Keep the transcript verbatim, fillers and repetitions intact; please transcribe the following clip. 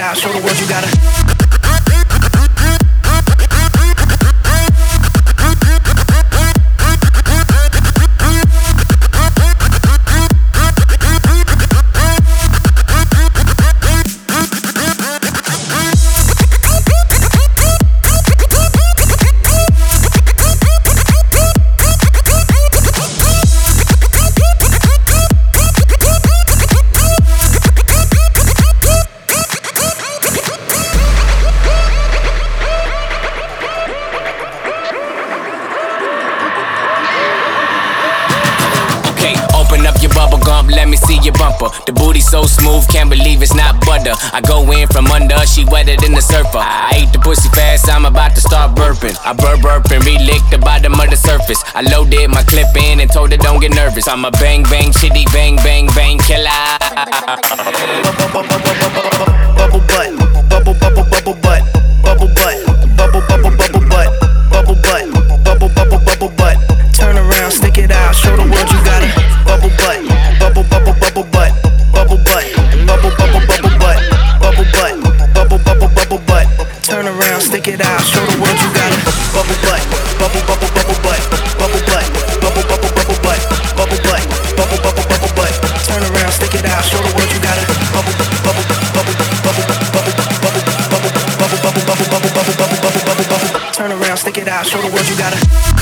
out, show the world you gotta. Let me see your bumper. The booty so smooth, can't believe it's not butter. I go in from under, she wetter than the surfer. I ate the pussy fast, I'm about to start burping. I burp burp and re-lick the bottom of the surface. I loaded my clip in and told her don't get nervous. I'm a bang bang chitty bang bang bang killer. Bubble butt, bubble bubble bubble butt, bubble butt, bubble bubble bubble butt, bubble butt, bubble bubble bubble butt. Turn around, stick it out, show the world you got it. Bubble butt, bubble bubble bubble butt, bubble butt, bubble bubble bubble butt, bubble butt, bubble bubble bubble butt. Turn around, stick it out, show the world you got it. Bubble butt, bubble bubble bubble butt, bubble butt, bubble bubble bubble butt, bubble butt, bubble bubble bubble butt. Turn around, stick it out, show the world you got it. Bubble bubble bubble bubble bubble bubble bubble bubble bubble bubble bubble bubble bubble bubble bubble bubble. Turn around, stick it out, show the world you got it.